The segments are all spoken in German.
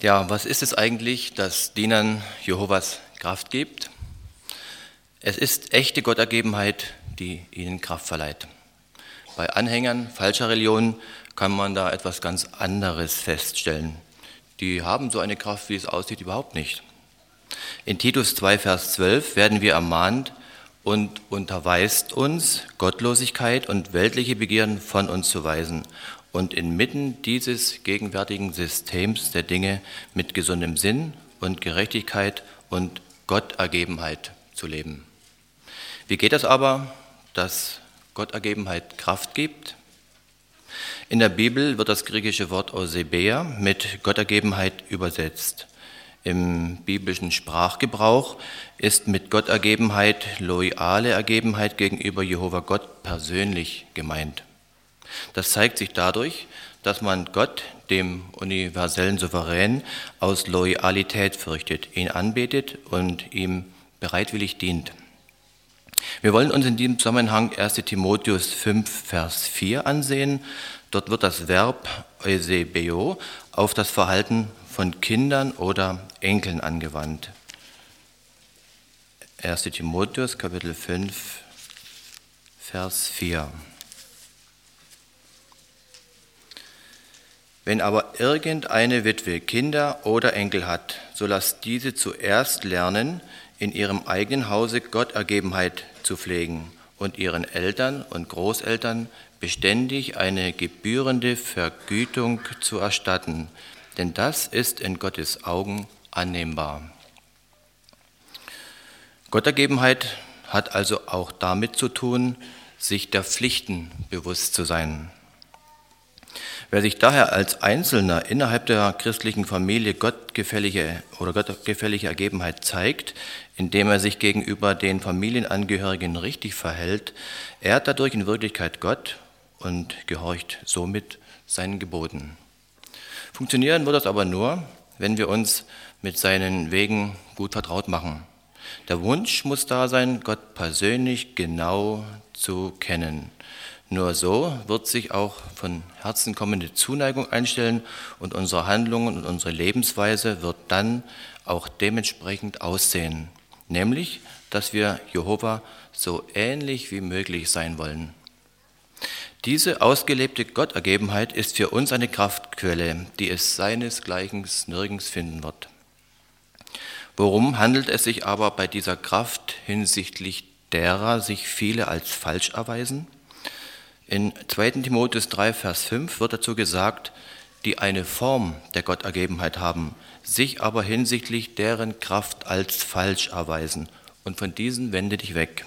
Ja, was ist es eigentlich, das Dienern Jehovas Kraft gibt? Es ist echte Gottergebenheit, die ihnen Kraft verleiht. Bei Anhängern falscher Religion kann man da etwas ganz anderes feststellen. Die haben so eine Kraft, wie es aussieht, überhaupt nicht. In Titus 2, Vers 12 werden wir ermahnt: und unterweist uns, Gottlosigkeit und weltliche Begierden von uns zu weisen und inmitten dieses gegenwärtigen Systems der Dinge mit gesundem Sinn und Gerechtigkeit und Gottergebenheit zu leben. Wie geht das aber, dass Gottergebenheit Kraft gibt? In der Bibel wird das griechische Wort Ousebeia mit Gottergebenheit übersetzt. Im biblischen Sprachgebrauch ist mit Gottergebenheit loyale Ergebenheit gegenüber Jehova Gott persönlich gemeint. Das zeigt sich dadurch, dass man Gott, dem universellen Souverän, aus Loyalität fürchtet, ihn anbetet und ihm bereitwillig dient. Wir wollen uns in diesem Zusammenhang 1. Timotheus 5, Vers 4 ansehen. Dort wird das Verb Eusebeo auf das Verhalten von Kindern oder Enkeln angewandt. 1. Timotheus, Kapitel 5, Vers 4. Wenn aber irgendeine Witwe Kinder oder Enkel hat, so lasst diese zuerst lernen, in ihrem eigenen Hause Gottergebenheit zu pflegen und ihren Eltern und Großeltern beständig eine gebührende Vergütung zu erstatten, denn das ist in Gottes Augen annehmbar. Gottergebenheit hat also auch damit zu tun, sich der Pflichten bewusst zu sein. Wer sich daher als Einzelner innerhalb der christlichen Familie gottgefällige Ergebenheit zeigt, indem er sich gegenüber den Familienangehörigen richtig verhält, ehrt dadurch in Wirklichkeit Gott und gehorcht somit seinen Geboten. Funktionieren wird das aber nur, wenn wir uns mit seinen Wegen gut vertraut machen. Der Wunsch muss da sein, Gott persönlich genau zu kennen. Nur so wird sich auch von Herzen kommende Zuneigung einstellen und unsere Handlungen und unsere Lebensweise wird dann auch dementsprechend aussehen. Nämlich, dass wir Jehova so ähnlich wie möglich sein wollen. Diese ausgelebte Gottergebenheit ist für uns eine Kraftquelle, die es seinesgleichen nirgends finden wird. Worum handelt es sich aber bei dieser Kraft hinsichtlich derer sich viele als falsch erweisen? In 2. Timotheus 3, Vers 5 wird dazu gesagt, die eine Form der Gottergebenheit haben, sich aber hinsichtlich deren Kraft als falsch erweisen und von diesen wende dich weg.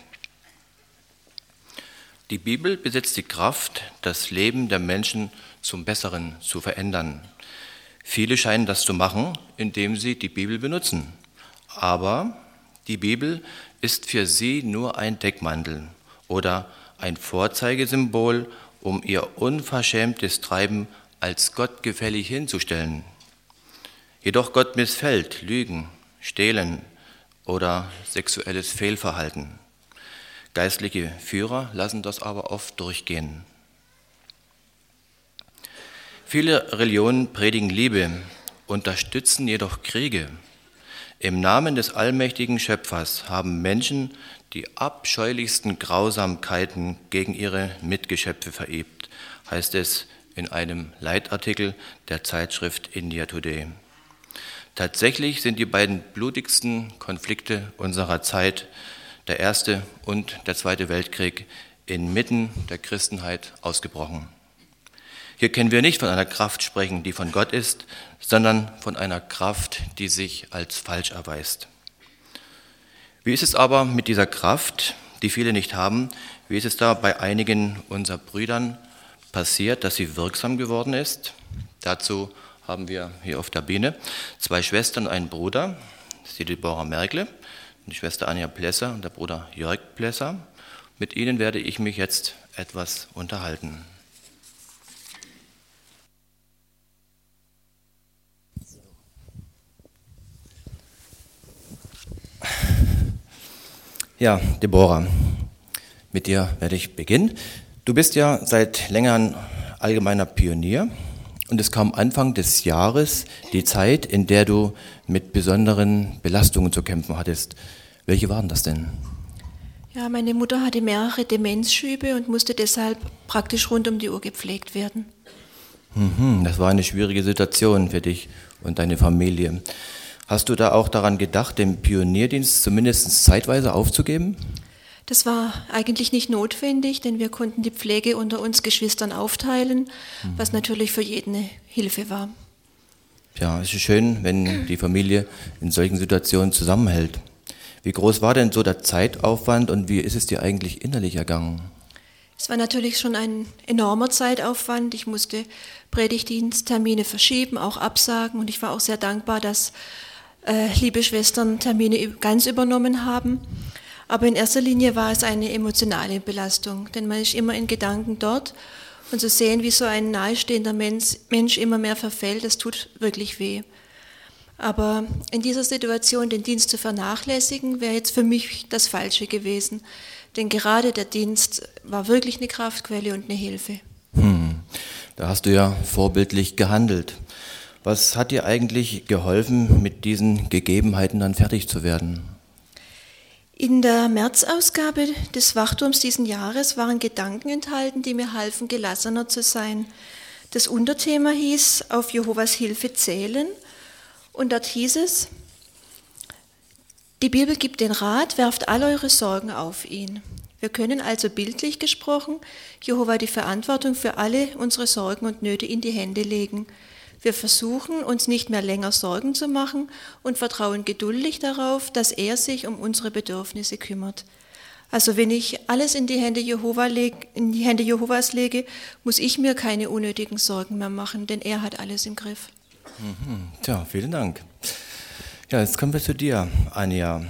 Die Bibel besitzt die Kraft, das Leben der Menschen zum Besseren zu verändern. Viele scheinen das zu machen, indem sie die Bibel benutzen. Aber die Bibel ist für sie nur ein Deckmantel oder ein Vorzeigesymbol, um ihr unverschämtes Treiben als gottgefällig hinzustellen. Jedoch Gott missfällt Lügen, Stehlen oder sexuelles Fehlverhalten. Geistliche Führer lassen das aber oft durchgehen. Viele Religionen predigen Liebe, unterstützen jedoch Kriege. Im Namen des allmächtigen Schöpfers haben Menschen die abscheulichsten Grausamkeiten gegen ihre Mitgeschöpfe verübt, heißt es in einem Leitartikel der Zeitschrift India Today. Tatsächlich sind die beiden blutigsten Konflikte unserer Zeit, der Erste und der Zweite Weltkrieg, inmitten der Christenheit ausgebrochen. Hier können wir nicht von einer Kraft sprechen, die von Gott ist, sondern von einer Kraft, die sich als falsch erweist. Wie ist es aber mit dieser Kraft, die viele nicht haben? Wie ist es da bei einigen unserer Brüdern passiert, dass sie wirksam geworden ist? Dazu haben wir hier auf der Bühne 2 Schwestern und einen Bruder, das ist die Deborah Merkle, die Schwester Anja Plesser und der Bruder Jörg Plesser. Mit ihnen werde ich mich jetzt etwas unterhalten. Ja, Deborah, mit dir werde ich beginnen. Du bist ja seit längerem allgemeiner Pionier Und es kam Anfang des Jahres die Zeit, in der du mit besonderen Belastungen zu kämpfen hattest. Welche waren das denn? Ja, meine Mutter hatte mehrere Demenzschübe und musste deshalb praktisch rund um die Uhr gepflegt werden. Das war eine schwierige Situation für dich und deine Familie. Hast du da auch daran gedacht, den Pionierdienst zumindest zeitweise aufzugeben? Das war eigentlich nicht notwendig, denn wir konnten die Pflege unter uns Geschwistern aufteilen, was natürlich für jeden eine Hilfe war. Ja, es ist schön, wenn die Familie in solchen Situationen zusammenhält. Wie groß war denn so der Zeitaufwand und wie ist es dir eigentlich innerlich ergangen? Es war natürlich schon ein enormer Zeitaufwand. Ich musste Predigtdiensttermine verschieben, auch absagen, und ich war auch sehr dankbar, dass liebe Schwestern Termine ganz übernommen haben. Aber in erster Linie war es eine emotionale Belastung, denn man ist immer in Gedanken dort, und zu sehen, wie so ein nahestehender Mensch immer mehr verfällt, das tut wirklich weh. Aber in dieser Situation den Dienst zu vernachlässigen, wäre jetzt für mich das Falsche gewesen. Denn gerade der Dienst war wirklich eine Kraftquelle und eine Hilfe. Da hast du ja vorbildlich gehandelt. Was hat dir eigentlich geholfen, mit diesen Gegebenheiten dann fertig zu werden? In der März-Ausgabe des Wachturms diesen Jahres waren Gedanken enthalten, die mir halfen, gelassener zu sein. Das Unterthema hieß „Auf Jehovas Hilfe zählen“. Und dort hieß es: Die Bibel gibt den Rat, werft all eure Sorgen auf ihn. Wir können also bildlich gesprochen Jehova die Verantwortung für alle unsere Sorgen und Nöte in die Hände legen. Wir versuchen, uns nicht mehr länger Sorgen zu machen und vertrauen geduldig darauf, dass er sich um unsere Bedürfnisse kümmert. Also wenn ich alles in die Hände Jehovas lege, muss ich mir keine unnötigen Sorgen mehr machen, denn er hat alles im Griff. Tja, vielen Dank. Ja, jetzt kommen wir zu dir, Anja.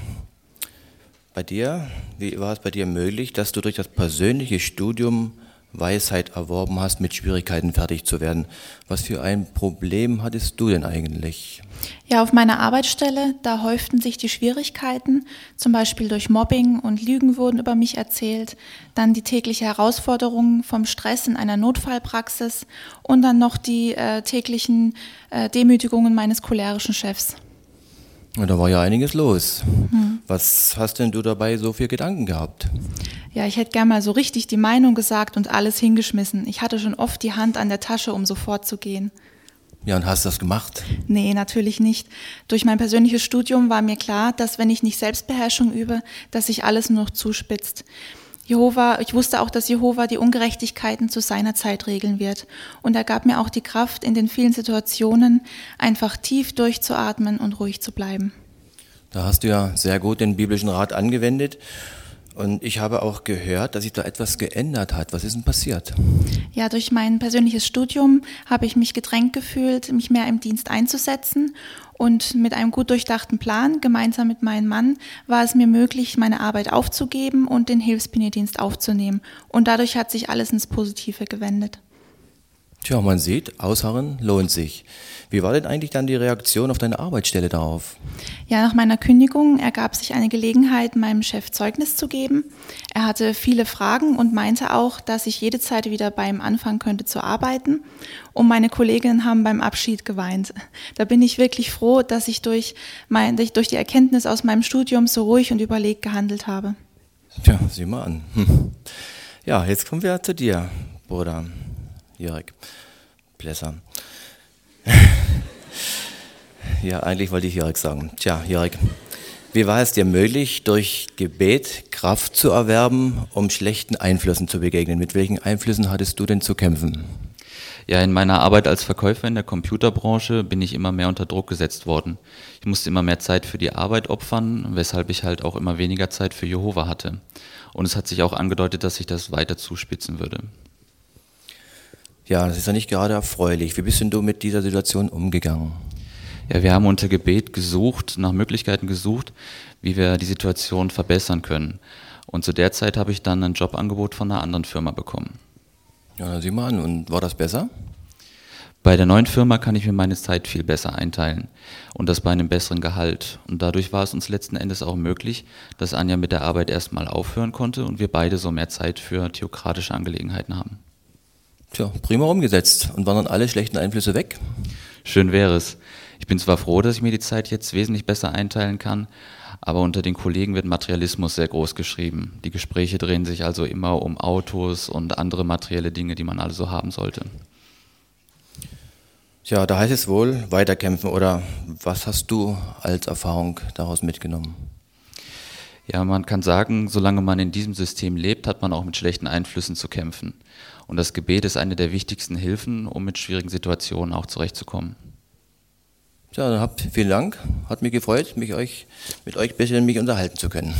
Wie war es bei dir möglich, dass du durch das persönliche Studium Weisheit erworben hast, mit Schwierigkeiten fertig zu werden? Was für ein Problem hattest du denn eigentlich? Ja, auf meiner Arbeitsstelle, da häuften sich die Schwierigkeiten, zum Beispiel durch Mobbing und Lügen wurden über mich erzählt, dann die tägliche Herausforderung vom Stress in einer Notfallpraxis und dann noch die täglichen Demütigungen meines cholerischen Chefs. Ja, da war ja einiges los. Was hast denn du dabei so für Gedanken gehabt? Ja, ich hätte gern mal so richtig die Meinung gesagt und alles hingeschmissen. Ich hatte schon oft die Hand an der Tasche, um sofort zu gehen. Ja, und hast du das gemacht? Nee, natürlich nicht. Durch mein persönliches Studium war mir klar, dass wenn ich nicht Selbstbeherrschung übe, dass sich alles nur noch zuspitzt. Ich wusste auch, dass Jehova die Ungerechtigkeiten zu seiner Zeit regeln wird. Und er gab mir auch die Kraft, in den vielen Situationen einfach tief durchzuatmen und ruhig zu bleiben. Da hast du ja sehr gut den biblischen Rat angewendet. Und ich habe auch gehört, dass sich da etwas geändert hat. Was ist denn passiert? Ja, durch mein persönliches Studium habe ich mich gedrängt gefühlt, mich mehr im Dienst einzusetzen. Und mit einem gut durchdachten Plan, gemeinsam mit meinem Mann, war es mir möglich, meine Arbeit aufzugeben und den Hilfspionierdienst aufzunehmen. Und dadurch hat sich alles ins Positive gewendet. Tja, man sieht, Ausharren lohnt sich. Wie war denn eigentlich dann die Reaktion auf deine Arbeitsstelle darauf? Ja, nach meiner Kündigung ergab sich eine Gelegenheit, meinem Chef Zeugnis zu geben. Er hatte viele Fragen und meinte auch, dass ich jede Zeit wieder bei ihm anfangen könnte zu arbeiten. Und meine Kolleginnen haben beim Abschied geweint. Da bin ich wirklich froh, dass ich durch die Erkenntnis aus meinem Studium so ruhig und überlegt gehandelt habe. Tja, sieh mal an. Ja, jetzt kommen wir zu dir, Bruder Jörg Plesser. Ja, eigentlich wollte ich Jörg sagen. Tja, Jörg, wie war es dir möglich, durch Gebet Kraft zu erwerben, um schlechten Einflüssen zu begegnen? Mit welchen Einflüssen hattest du denn zu kämpfen? Ja, in meiner Arbeit als Verkäufer in der Computerbranche bin ich immer mehr unter Druck gesetzt worden. Ich musste immer mehr Zeit für die Arbeit opfern, weshalb ich halt auch immer weniger Zeit für Jehova hatte. Und es hat sich auch angedeutet, dass sich das weiter zuspitzen würde. Ja, das ist ja nicht gerade erfreulich. Wie bist denn du mit dieser Situation umgegangen? Ja, wir haben unter Gebet gesucht, nach Möglichkeiten gesucht, wie wir die Situation verbessern können. Und zu der Zeit habe ich dann ein Jobangebot von einer anderen Firma bekommen. Ja, sieh mal an. Und war das besser? Bei der neuen Firma kann ich mir meine Zeit viel besser einteilen und das bei einem besseren Gehalt. Und dadurch war es uns letzten Endes auch möglich, dass Anja mit der Arbeit erstmal aufhören konnte und wir beide so mehr Zeit für theokratische Angelegenheiten haben. Tja, prima umgesetzt. Und waren dann alle schlechten Einflüsse weg? Schön wäre es. Ich bin zwar froh, dass ich mir die Zeit jetzt wesentlich besser einteilen kann, aber unter den Kollegen wird Materialismus sehr groß geschrieben. Die Gespräche drehen sich also immer um Autos und andere materielle Dinge, die man also haben sollte. Ja, da heißt es wohl weiterkämpfen, oder was hast du als Erfahrung daraus mitgenommen? Ja, man kann sagen, solange man in diesem System lebt, hat man auch mit schlechten Einflüssen zu kämpfen. Und das Gebet ist eine der wichtigsten Hilfen, um mit schwierigen Situationen auch zurechtzukommen. Ja, dann vielen Dank. Hat mich gefreut, mit euch ein bisschen unterhalten zu können.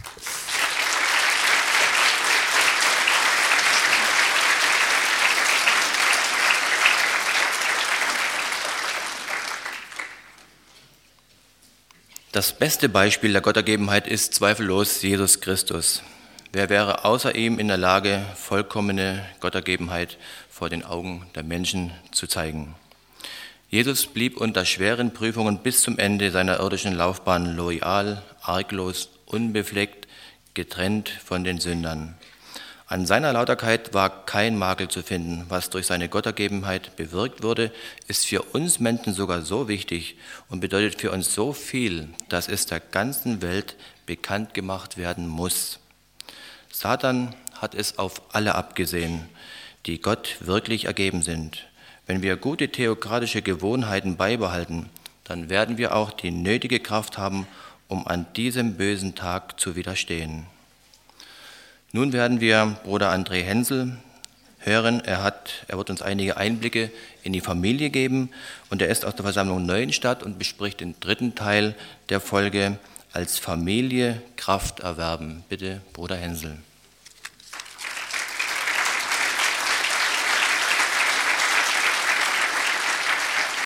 Das beste Beispiel der Gottergebenheit ist zweifellos Jesus Christus. Wer wäre außer ihm in der Lage, vollkommene Gottergebenheit vor den Augen der Menschen zu zeigen? Jesus blieb unter schweren Prüfungen bis zum Ende seiner irdischen Laufbahn loyal, arglos, unbefleckt, getrennt von den Sündern. An seiner Lauterkeit war kein Makel zu finden. Was durch seine Gottergebenheit bewirkt wurde, ist für uns Menschen sogar so wichtig und bedeutet für uns so viel, dass es der ganzen Welt bekannt gemacht werden muss. Satan hat es auf alle abgesehen, die Gott wirklich ergeben sind. Wenn wir gute theokratische Gewohnheiten beibehalten, dann werden wir auch die nötige Kraft haben, um an diesem bösen Tag zu widerstehen. Nun werden wir Bruder André Hensel hören. Er wird uns einige Einblicke in die Familie geben und er ist aus der Versammlung Neuenstadt und bespricht den dritten Teil der Folge als Familie Kraft erwerben. Bitte, Bruder Hensel.